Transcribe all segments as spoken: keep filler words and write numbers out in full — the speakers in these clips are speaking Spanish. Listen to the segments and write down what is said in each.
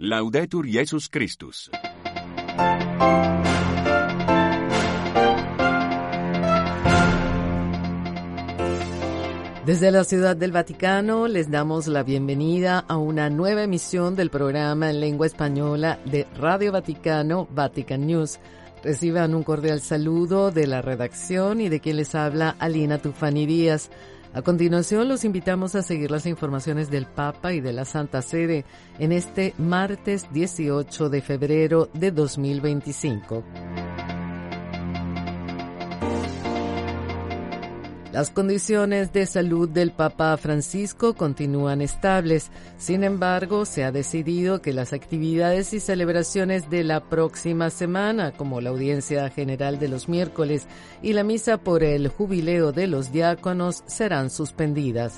Laudetur Jesus Christus. Desde la Ciudad del Vaticano les damos la bienvenida a una nueva emisión del programa en lengua española de Radio Vaticano, Vatican News. Reciban un cordial saludo de la redacción y de quien les habla, Alina Tufani Díaz. A continuación los invitamos a seguir las informaciones del Papa y de la Santa Sede en este martes dieciocho de febrero de dos mil veinticinco. Las condiciones de salud del Papa Francisco continúan estables. Sin embargo, se ha decidido que las actividades y celebraciones de la próxima semana, como la audiencia general de los miércoles y la misa por el jubileo de los diáconos, serán suspendidas.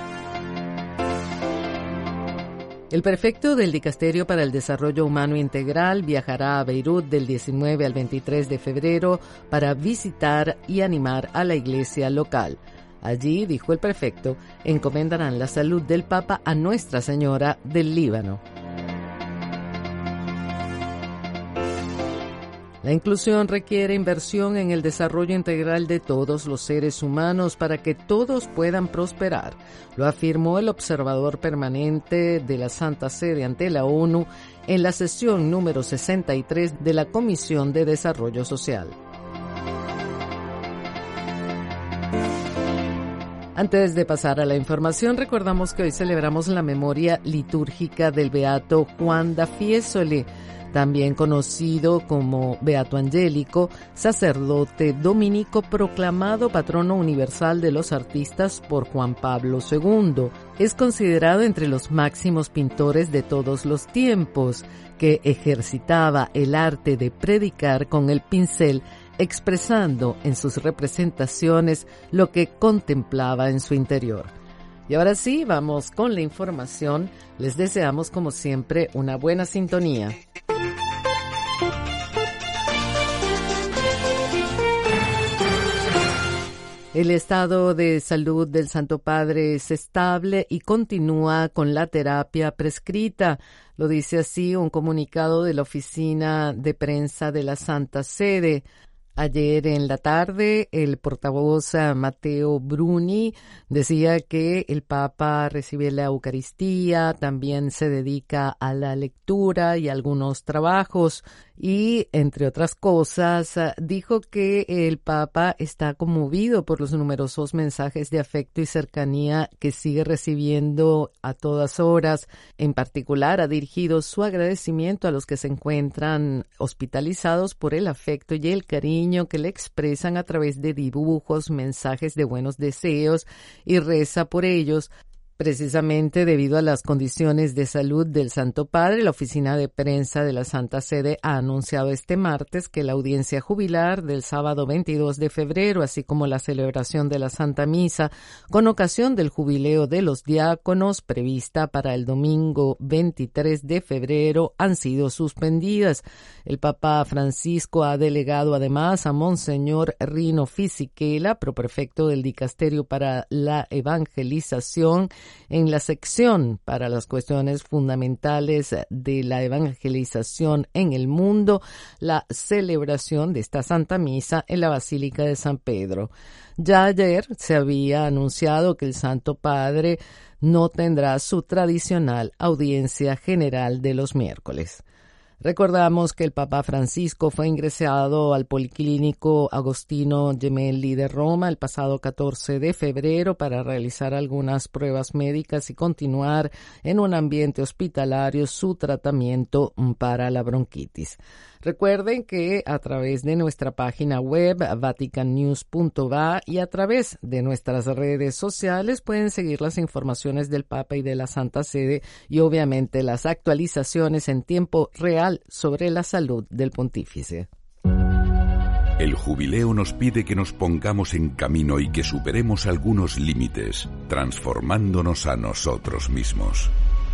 El prefecto del Dicasterio para el Desarrollo Humano Integral viajará a Beirut del diecinueve al veintitrés de febrero para visitar y animar a la iglesia local. Allí, dijo el prefecto, encomendarán la salud del Papa a Nuestra Señora del Líbano. La inclusión requiere inversión en el desarrollo integral de todos los seres humanos para que todos puedan prosperar, lo afirmó el observador permanente de la Santa Sede ante la ONU en la sesión número sesenta y tres de la Comisión de Desarrollo Social. Antes de pasar a la información, recordamos que hoy celebramos la memoria litúrgica del beato Juan da Fiesole, también conocido como Beato Angélico, sacerdote dominico proclamado patrono universal de los artistas por Juan Pablo segundo. Es considerado entre los máximos pintores de todos los tiempos, que ejercitaba el arte de predicar con el pincel, expresando en sus representaciones lo que contemplaba en su interior. Y ahora sí, vamos con la información. Les deseamos, como siempre, una buena sintonía. El estado de salud del Santo Padre es estable y continúa con la terapia prescrita. Lo dice así un comunicado de la Oficina de Prensa de la Santa Sede. Ayer en la tarde, el portavoz Matteo Bruni decía que el Papa recibe la Eucaristía, también se dedica a la lectura y a algunos trabajos y, entre otras cosas, dijo que el Papa está conmovido por los numerosos mensajes de afecto y cercanía que sigue recibiendo a todas horas. En particular, ha dirigido su agradecimiento a los que se encuentran hospitalizados por el afecto y el cariño que le expresan a través de dibujos, mensajes de buenos deseos y reza por ellos. Precisamente debido a las condiciones de salud del Santo Padre, la Oficina de Prensa de la Santa Sede ha anunciado este martes que la audiencia jubilar del sábado veintidós de febrero, así como la celebración de la Santa Misa con ocasión del jubileo de los diáconos prevista para el domingo veintitrés de febrero, han sido suspendidas. El Papa Francisco ha delegado además a Monseñor Rino Fisichella, proprefecto del Dicasterio para la Evangelización, en la sección para las cuestiones fundamentales de la evangelización en el mundo, la celebración de esta Santa Misa en la Basílica de San Pedro. Ya ayer se había anunciado que el Santo Padre no tendrá su tradicional audiencia general de los miércoles. Recordamos que el Papa Francisco fue ingresado al Policlínico Agostino Gemelli de Roma el pasado catorce de febrero para realizar algunas pruebas médicas y continuar en un ambiente hospitalario su tratamiento para la bronquitis. Recuerden que a través de nuestra página web vatican news punto va y a través de nuestras redes sociales pueden seguir las informaciones del Papa y de la Santa Sede y obviamente las actualizaciones en tiempo real sobre la salud del pontífice. El jubileo nos pide que nos pongamos en camino y que superemos algunos límites, transformándonos a nosotros mismos.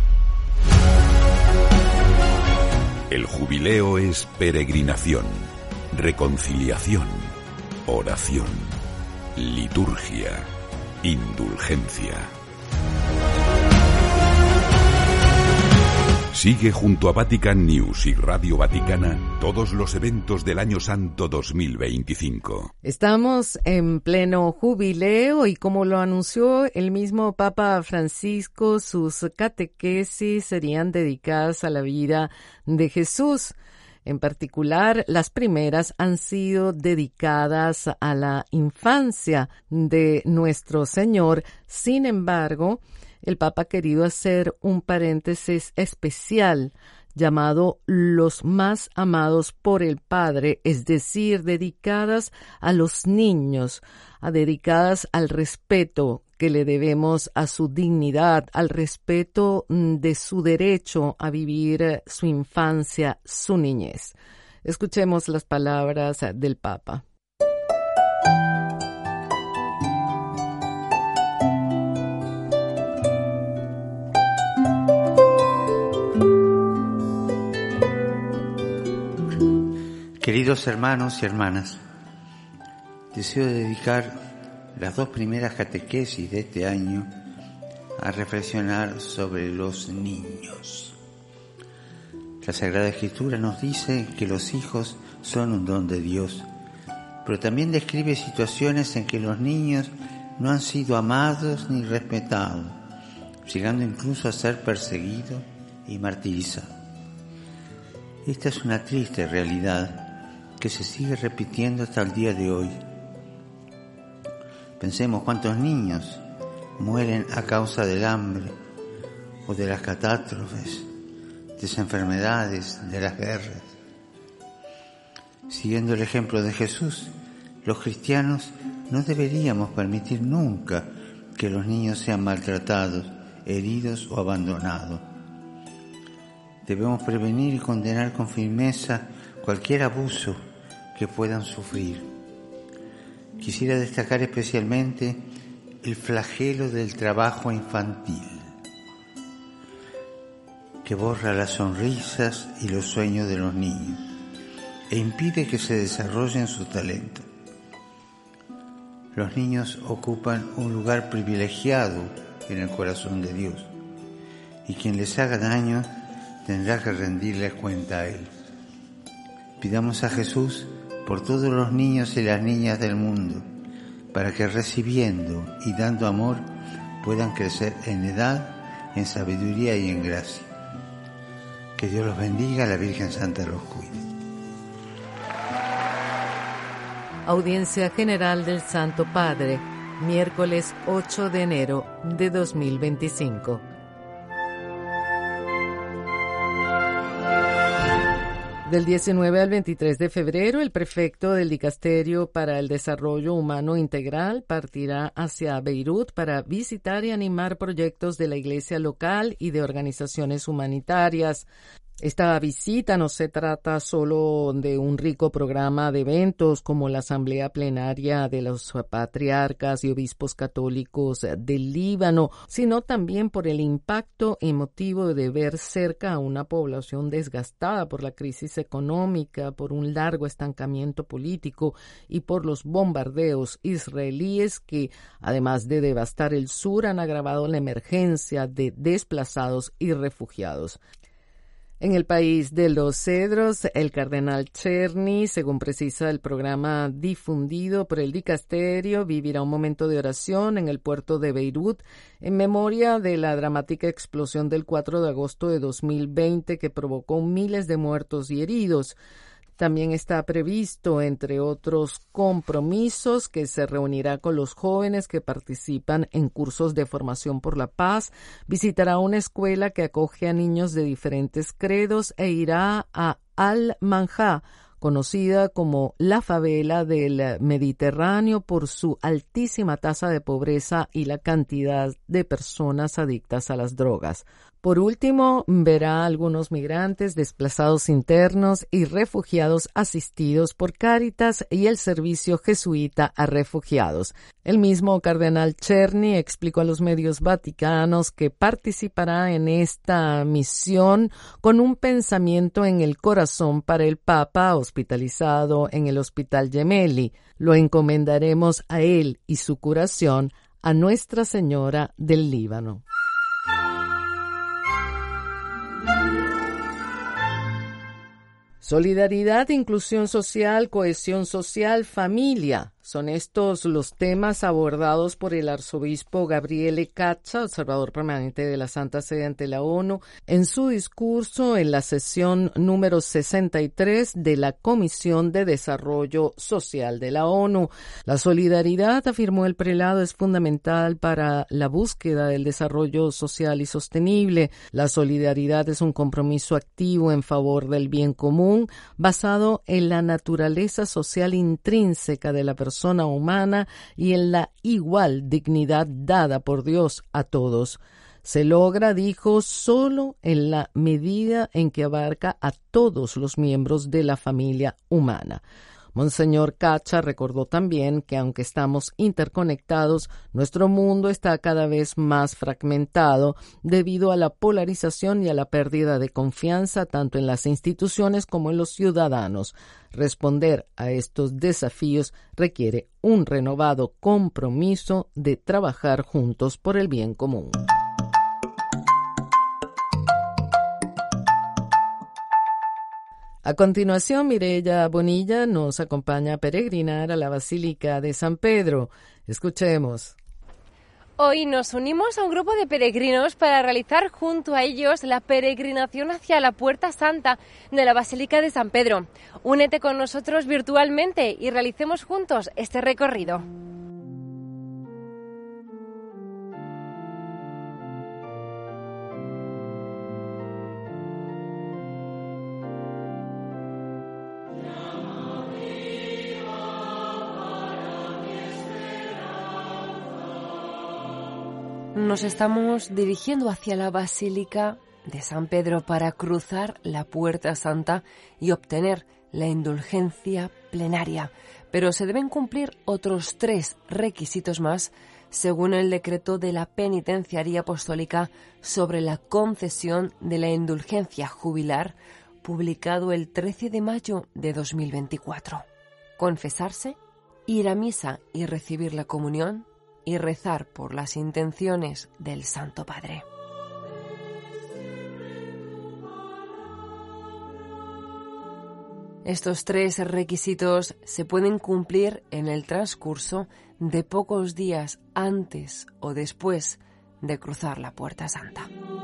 El jubileo es peregrinación, reconciliación, oración, liturgia, indulgencia. Sigue junto a Vatican News y Radio Vaticana todos los eventos del Año Santo dos mil veinticinco. Estamos en pleno jubileo y como lo anunció el mismo Papa Francisco, sus catequesis serían dedicadas a la vida de Jesús. En particular, las primeras han sido dedicadas a la infancia de nuestro Señor. Sin embargo, el Papa ha querido hacer un paréntesis especial llamado Los más amados por el Padre, es decir, dedicadas a los niños, a dedicadas al respeto que le debemos a su dignidad, al respeto de su derecho a vivir su infancia, su niñez. Escuchemos las palabras del Papa. Queridos hermanos y hermanas, deseo dedicar las dos primeras catequesis de este año a reflexionar sobre los niños. La Sagrada Escritura nos dice que los hijos son un don de Dios, pero también describe situaciones en que los niños no han sido amados ni respetados, llegando incluso a ser perseguidos y martirizados. Esta es una triste realidad que se sigue repitiendo hasta el día de hoy. Pensemos cuántos niños mueren a causa del hambre o de las catástrofes, de las enfermedades, de las guerras. Siguiendo el ejemplo de Jesús, los cristianos no deberíamos permitir nunca que los niños sean maltratados, heridos o abandonados. Debemos prevenir y condenar con firmeza cualquier abuso que puedan sufrir. Quisiera destacar especialmente el flagelo del trabajo infantil, que borra las sonrisas y los sueños de los niños e impide que se desarrollen sus talentos. Los niños ocupan un lugar privilegiado en el corazón de Dios, y quien les haga daño tendrá que rendirles cuenta a Él. Pidamos a Jesús por todos los niños y las niñas del mundo, para que recibiendo y dando amor puedan crecer en edad, en sabiduría y en gracia. Que Dios los bendiga, la Virgen Santa los cuide. Audiencia General del Santo Padre, miércoles ocho de enero de dos mil veinticinco. Del diecinueve al veintitrés de febrero, el prefecto del Dicasterio para el Desarrollo Humano Integral partirá hacia Beirut para visitar y animar proyectos de la iglesia local y de organizaciones humanitarias. Esta visita no se trata solo de un rico programa de eventos como la Asamblea Plenaria de los Patriarcas y Obispos Católicos del Líbano, sino también por el impacto emotivo de ver cerca a una población desgastada por la crisis económica, por un largo estancamiento político y por los bombardeos israelíes que, además de devastar el sur, han agravado la emergencia de desplazados y refugiados. En el país de los Cedros, el cardenal Czerny, según precisa el programa difundido por el dicasterio, vivirá un momento de oración en el puerto de Beirut en memoria de la dramática explosión del cuatro de agosto de dos mil veinte que provocó miles de muertos y heridos. También está previsto, entre otros compromisos, que se reunirá con los jóvenes que participan en cursos de formación por la paz, visitará una escuela que acoge a niños de diferentes credos e irá a Al-Manjá, conocida como la favela del Mediterráneo por su altísima tasa de pobreza y la cantidad de personas adictas a las drogas. Por último, verá a algunos migrantes, desplazados internos y refugiados asistidos por Cáritas y el Servicio Jesuita a Refugiados. El mismo cardenal Czerny explicó a los medios vaticanos que participará en esta misión con un pensamiento en el corazón para el Papa hospitalizado en el Hospital Gemelli. Lo encomendaremos a él y su curación a Nuestra Señora del Líbano. Solidaridad, inclusión social, cohesión social, familia. Son estos los temas abordados por el arzobispo Gabriele Caccia, observador permanente de la Santa Sede ante la ONU, en su discurso en la sesión número sesenta y tres de la Comisión de Desarrollo Social de la ONU. La solidaridad, afirmó el prelado, es fundamental para la búsqueda del desarrollo social y sostenible. La solidaridad es un compromiso activo en favor del bien común, basado en la naturaleza social intrínseca de la persona humana y en la igual dignidad dada por Dios a todos. Se logra, dijo, solo en la medida en que abarca a todos los miembros de la familia humana. Monseñor Caccia recordó también que aunque estamos interconectados, nuestro mundo está cada vez más fragmentado debido a la polarización y a la pérdida de confianza tanto en las instituciones como en los ciudadanos. Responder a estos desafíos requiere un renovado compromiso de trabajar juntos por el bien común. A continuación, Mireya Bonilla nos acompaña a peregrinar a la Basílica de San Pedro. Escuchemos. Hoy nos unimos a un grupo de peregrinos para realizar junto a ellos la peregrinación hacia la Puerta Santa de la Basílica de San Pedro. Únete con nosotros virtualmente y realicemos juntos este recorrido. Nos estamos dirigiendo hacia la Basílica de San Pedro para cruzar la Puerta Santa y obtener la indulgencia plenaria. Pero se deben cumplir otros tres requisitos más según el decreto de la Penitenciaría Apostólica sobre la concesión de la indulgencia jubilar, publicado el trece de mayo de dos mil veinticuatro. Confesarse, ir a misa y recibir la comunión, y rezar por las intenciones del Santo Padre. Estos tres requisitos se pueden cumplir en el transcurso de pocos días antes o después de cruzar la Puerta Santa.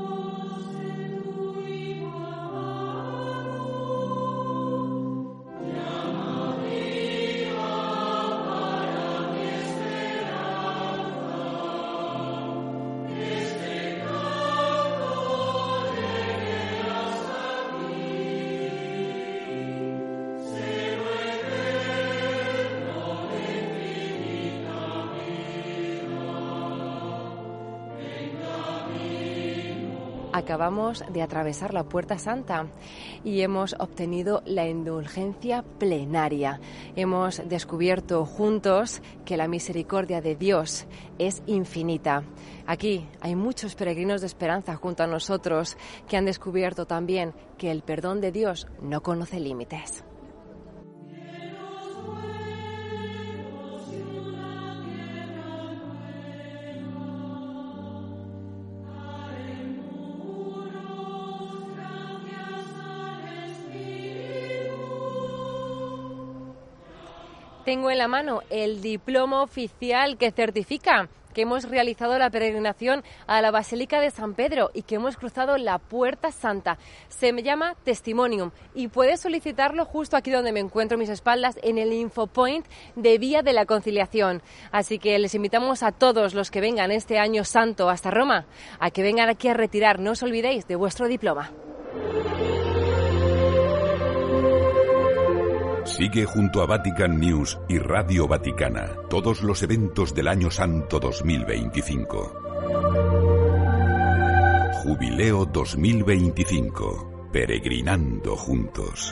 Acabamos de atravesar la Puerta Santa y hemos obtenido la indulgencia plenaria. Hemos descubierto juntos que la misericordia de Dios es infinita. Aquí hay muchos peregrinos de esperanza junto a nosotros que han descubierto también que el perdón de Dios no conoce límites. Tengo en la mano el diploma oficial que certifica que hemos realizado la peregrinación a la Basílica de San Pedro y que hemos cruzado la Puerta Santa. Se me llama Testimonium y puedes solicitarlo justo aquí donde me encuentro a mis espaldas en el infopoint de Vía de la Conciliación. Así que les invitamos a todos los que vengan este año santo hasta Roma a que vengan aquí a retirar. No os olvidéis de vuestro diploma. Sigue junto a Vatican News y Radio Vaticana todos los eventos del Año Santo dos mil veinticinco. Jubileo dos mil veinticinco. Peregrinando juntos.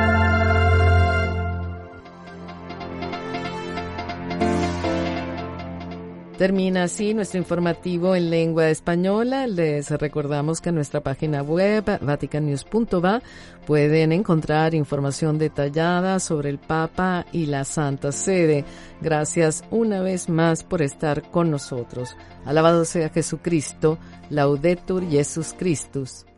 Termina así nuestro informativo en lengua española. Les recordamos que en nuestra página web vatican news punto va pueden encontrar información detallada sobre el Papa y la Santa Sede. Gracias una vez más por estar con nosotros. Alabado sea Jesucristo. Laudetur Jesus Christus.